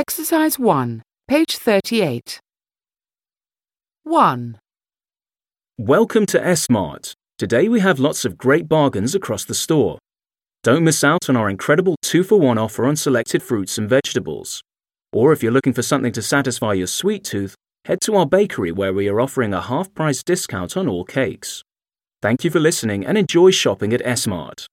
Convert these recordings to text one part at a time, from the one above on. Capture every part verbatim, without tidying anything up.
Exercise one, page thirty-eight. one. Welcome to S-Mart. Today we have lots of great bargains across the store. Don't miss out on our incredible two for one offer on selected fruits and vegetables. Or if you're looking for something to satisfy your sweet tooth, head to our bakery where we are offering a half-price discount on all cakes. Thank you for listening and enjoy shopping at S-Mart.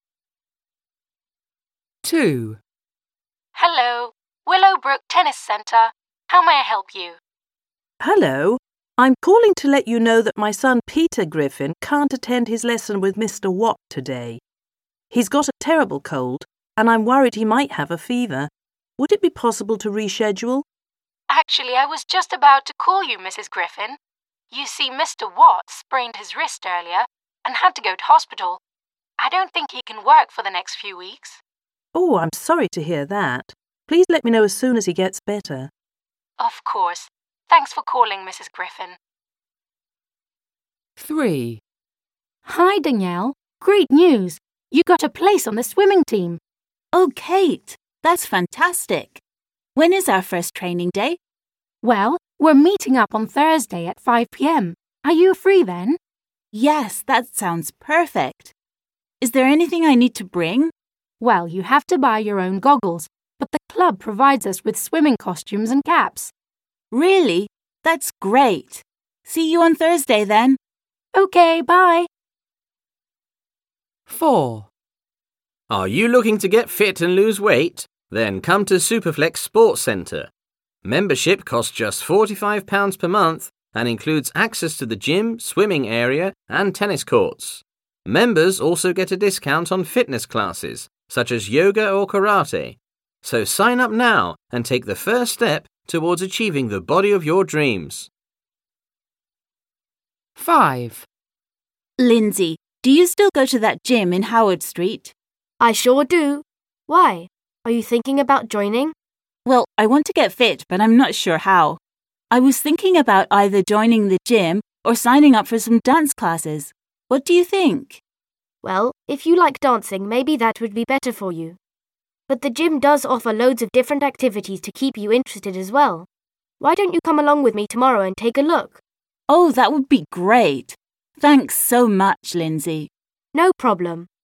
two. Hello, Willowbrook Tennis Centre. How may I help you? Hello. I'm calling to let you know that my son Peter Griffin can't attend his lesson with Mister Watt today. He's got a terrible cold and I'm worried he might have a fever. Would it be possible to reschedule? Actually, I was just about to call you, Missus Griffin. You see, Mister Watt sprained his wrist earlier and had to go to hospital. I don't think he can work for the next few weeks. Oh, I'm sorry to hear that. Please let me know as soon as he gets better. Of course. Thanks for calling, Missus Griffin. three. Hi, Danielle. Great news. You got a place on the swimming team. Oh, Kate, that's fantastic. When is our first training day? Well, we're meeting up on Thursday at five p.m. Are you free then? Yes, that sounds perfect. Is there anything I need to bring? Well, you have to buy your own goggles, but the club provides us with swimming costumes and caps. Really? That's great. See you on Thursday then. Okay, bye. four. Are you looking to get fit and lose weight? Then come to Superflex Sports Centre. Membership costs just forty-five pounds per month and includes access to the gym, swimming area and tennis courts. Members also get a discount on fitness classes, such as yoga or karate. So sign up now and take the first step towards achieving the body of your dreams. five. Lindsay, do you still go to that gym in Howard Street? I sure do. Why? Are you thinking about joining? Well, I want to get fit, but I'm not sure how. I was thinking about either joining the gym or signing up for some dance classes. What do you think? Well, if you like dancing, maybe that would be better for you. But the gym does offer loads of different activities to keep you interested as well. Why don't you come along with me tomorrow and take a look? Oh, that would be great. Thanks so much, Lindsay. No problem.